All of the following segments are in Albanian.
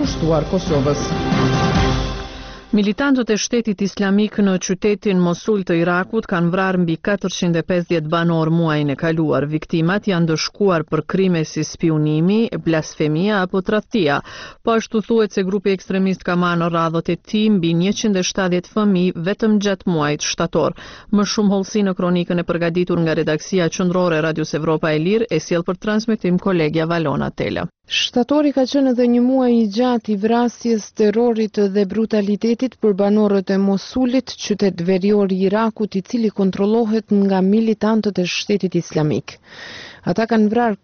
kushtuar Kosovës. Militantët e Shtetit Islamik në qytetin Mosul të Irakut kanë vrarë mbi 450 banor muajin e kaluar. Viktimat janë dëshkuar për krime si spionimi, blasfemia apo tradhtia. Po ashtu thuhet se grupi ekstremist ka marrë në radhët e tij mbi 170 fëmijë vetëm gjatë muajit shtator. Më shumë hollësi në kronikën e përgatitur nga redaksia qendrore e Radios Evropa e Lirë e sjell për transmetim kolegja Valona Tela. Shtatori ka qenë edhe një muaj i gjatë i vrasjes, terrorit dhe brutalitetit për banorët e Mosulit, qytet verior i Irakut i cili kontrollohet nga militantët e Shtetit Islamik. Ata kanë vrarë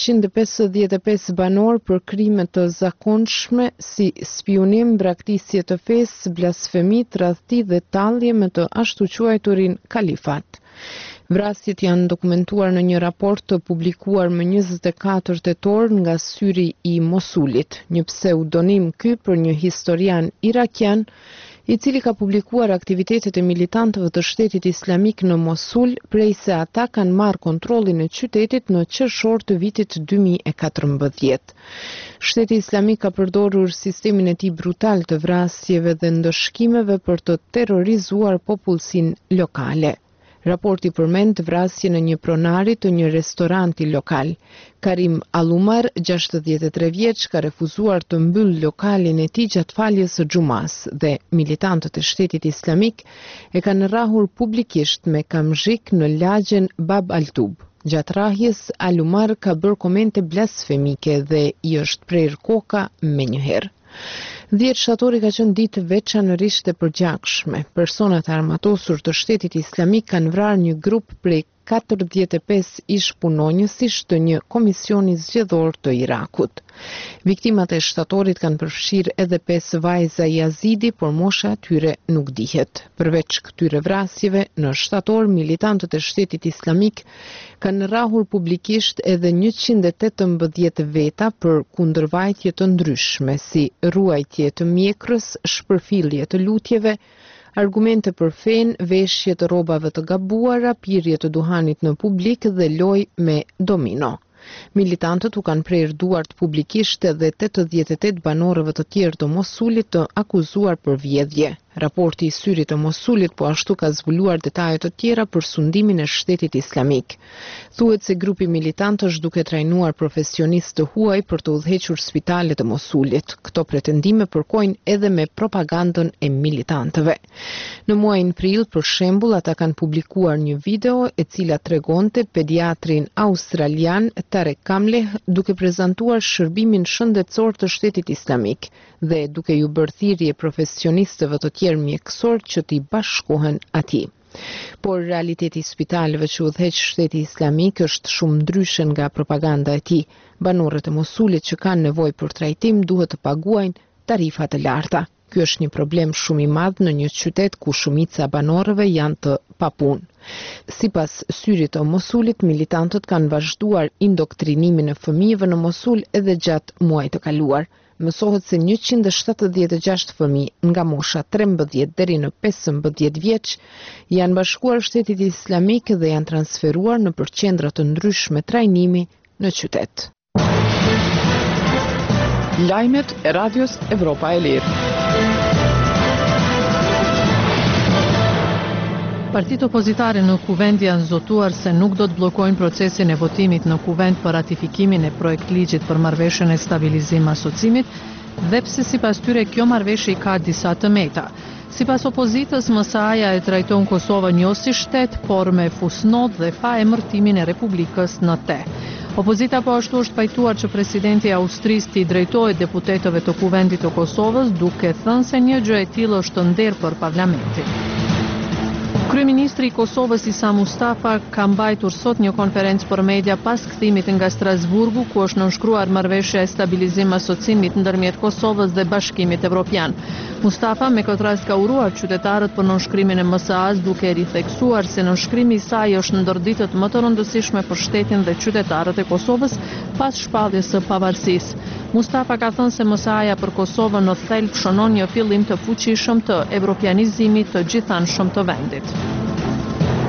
455 banor për krime të zakonshme si spionim, braktisje të fesë, blasfemi, tradhti dhe tallje me të ashtu quajturin kalifat. Vrasjet janë dokumentuar në një raport të publikuar më 24 tetor nga Syri i Mosulit, një pseudonim ky për një historian irakian i cili ka publikuar aktivitetet e militantëve të Shtetit Islamik në Mosul prej se ata kanë marrë kontrollin e qytetit në qershor të vitit 2014. Shteti Islamik ka përdorur sistemin e tij brutal të vrasjeve dhe ndëshkimeve për të terrorizuar popullsinë lokale. Raporti përmend vrasje në një pronari të një restoranti lokal. Karim Alumar, 63 vjeç, ka refuzuar të mbyll lokalin e tij gjatë faljes së xumas dhe militantët e Shtetit Islamik e kanë rrahur publikisht me kamzhik në lagjen Bab Altub. Gjatë rrahjes, Alumar ka bërë komente blasfemike dhe i është prerë koka menjëherë. 10 shtatori ka qenë ditë veçanërisht e përgjakshme. Personat armatosur të Shtetit Islamik kanë vrarë një grup prej 45 ish punonjësish të një komisioni zgjedhor të Irakut. Viktimat e shtatorit kanë përfshirë edhe 5 vajza yazidi, por mosha e tyre nuk dihet. Përveç këtyre vrasjeve, në shtator militantët e Shtetit Islamik kanë rrahur publikisht edhe 118 veta për kundërvajtje të ndryshme, si ruajtje të mjekrës, shpërfillje të lutjeve, argumente për fen, veshje të rrobave të gabuara, pirje të duhanit në publik dhe lojë me domino. Militantët u kanë prerë duart publikisht edhe 88 banorëve të tjerë të Mosulit të akuzuar për vjedhje. Raporti i Syrit të Mosulit po ashtu ka zbuluar detaje të tjera për sundimin e Shtetit Islamik. Thuhet se grupi militant është duke trajnuar profesionistë të huaj për të udhëhequr spitalet e Mosulit. Këto pretendime përkojnë edhe me propagandën e militantëve. Në muajin prill, për shembull, ata kanë publikuar një video e cila tregonte pediatrin australian Tarek Kamleh duke prezantuar shërbimin shëndetësor të Shtetit Islamik dhe duke ju bërë thirrje profesionistëve të tjerë mjekësor që t'i bashkohen atij. Por realiteti i spitaleve që udhëheq Shteti Islamik është shumë ndryshe nga propaganda e tij. Banorët e Mosulit që kanë nevojë për trajtim duhet të paguajnë tarifa të larta. Ky është një problem shumë i madh në një qytet ku shumica e banorëve janë të papunë. Sipas Syrit të Mosulit, militantët kanë vazhduar indoktrinimin e fëmijëve në Mosul edhe gjatë muajit të kaluar. Mësohet se 176 fëmijë nga mosha 13 deri në 15 vjeç janë bashkuar Shtetit Islamik dhe janë transferuar në qendra të ndryshme trajnimi në qytet. Lajmet e Radios Evropa e Lirë. Partitë opozitare në kuvend janë zotuar se nuk do të bllokojnë procesin e votimit në kuvend për ratifikimin e projektligjit për marrëveshjen e stabilizim asocimit, dhe pse sipas tyre kjo marrëveshje ka disa të meta. Sipas opozitës, MSA-ja e trajton Kosovën jo si shtet, por me fusnot dhe pa emërtimin e Republikës në te. Opozita po ashtu është pajtuar që presidenti i Austrisë t'i drejtohet deputetëve të kuvendit të Kosovës, duke thënë se një gjë e tillë është nder për parlamentin. Kryeministri i Kosovës Isa Mustafa ka mbajtur sot një konferencë për media pas kthimit nga Strasburgu, ku është nënshkruar marrëveshja e stabilizim asocimit ndërmjet Kosovës dhe Bashkimit Evropian. Mustafa me këtë rast ka uruar qytetarët për nënshkrimin e MSA-s, duke ritheksuar se nënshkrimi i saj është ndër ditët më të rëndësishme për shtetin dhe qytetarët e Kosovës pas shpalljes së pavarësisë. Mustafa ka thënë se MSA-ja për Kosovën në thelb shënon një fillim të fuqishëm të evropianizimit të gjithanshëm të vendit.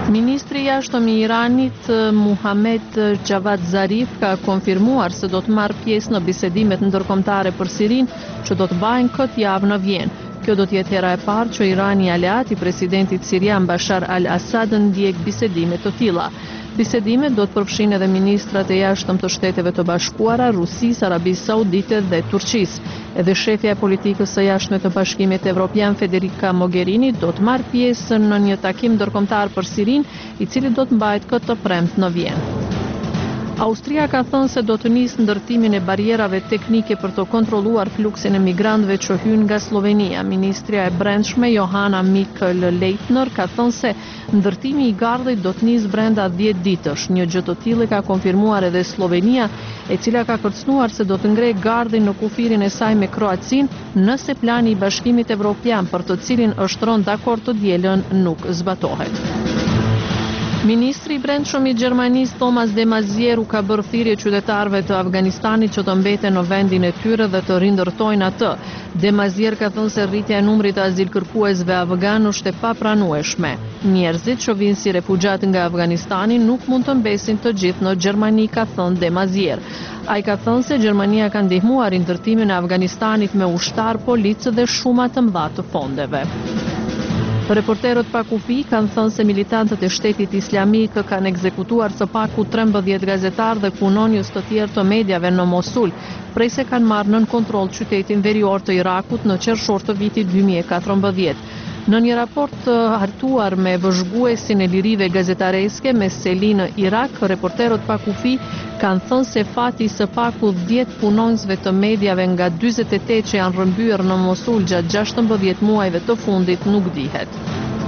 Ministri i jashtëm i Iranit Muhammad Javad Zarif ka konfirmuar se do të marrë pjesë në bisedimet ndërkombëtare për Sirinë që do të bëhen këtë javë në Vjenë. Kjo do të jetë hera e parë që Irani aleat i presidentit sirian Bashar al-Assad ndjek bisedime të tilla. Bisedimet do të përfshin edhe ministrat e jashtëm të Shteteve të Bashkuara, Rusisë, Arabisë Saudite dhe Turqisë. Edhe shefja e politikës së jashtme të Bashkimit Evropian Federica Mogherini do të marrë pjesë në një takim ndërkombëtar për Sirinë, i cili do të mbahet këtë premtë në Vjenë. Austria ka thënë se do të nisë ndërtimin e barierave teknike për të kontrolluar fluksin e migrantëve që hyjnë nga Slovenia. Ministrja e Brendshme Johanna Mikl-Leitner ka thënë se ndërtimi i gardhit do të nisë brenda 10 ditësh. Një gjë të tillë ka konfirmuar edhe Slovenia, e cila ka kërcënuar se do të ngrejë gardhin në kufirin e saj me Kroacinë nëse plani i Bashkimit Evropian për të cilin është rënë dakord të dielën nuk zbatohet. Ministri i Brendshëm i Gjermanisë Thomas de Maizière ka bërë thirrje qytetarëve të Afganistanit që të mbeten në vendin e tyre dhe të rindërtojnë atë. De Maizière ka thënë se rritja e numrit të azilkërkuesve afgan është e papranueshme. Njerëzit që vinë si refugjat nga Afganistani nuk mund të mbesin të gjithë në Gjermani, ka thënë de Maizière. Ai ka thënë se Gjermania ka ndihmuar rindërtimin e Afganistanit me ushtar, policë dhe shuma të mëdha të fondeve. Reporterët pa kufi kanë thënë se militantët e Shtetit Islamik kanë ekzekutuar së paku 13 gazetarë dhe punonjës të tjerë të mediave në Mosul, prej se kanë marrë nën kontroll qytetin verior të Irakut në qershor të vitit 2014. Në një raport hartuar me vëzhguesin e lirive gazetareske me seli në Irak, reporterët pa kufi kanë thënë se fati së paku 10 punonjësve të mediave nga 48 që janë rrëmbyer në Mosul gjatë 16 muajve të fundit nuk dihet.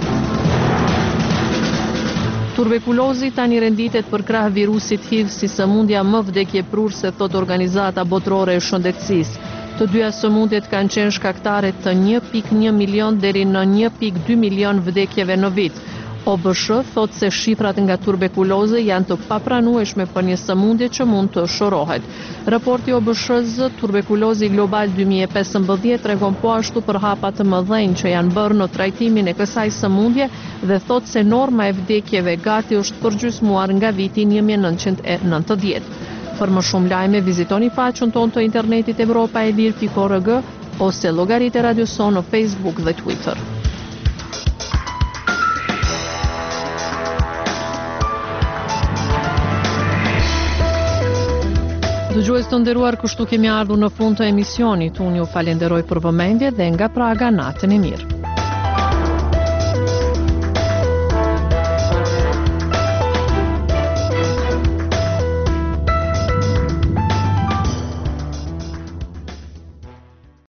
Tuberkulozi tani renditet për krah virusit HIV si sëmundja më vdekjeprurse, thot Organizata Botërore e Shëndetësisë. Të dyja sëmundjet kanë qenë shkaktare të 1.1 milion deri në 1.2 milion vdekjeve në vit. OBSH thot se shifrat nga tuberkuloze janë të papranueshme për një sëmundje që mund të shorohet. Raporti OBSH-s Tuberkulozi Global 2015 tregon po ashtu për hapa të mëdhenj që janë bërë në trajtimin e kësaj sëmundje dhe thot se norma e vdekjeve gati është përgjysmuar nga viti 1990. Për më shumë lajme, vizitoni faqen tonë të internetit europaelir.org ose llogaritë e Radio Son në Facebook dhe Twitter. Dëgjues të nderuar, kështu kemi ardhur në fund të emisionit. Unë ju falenderoj për vëmendje dhe nga Praga natën e mirë.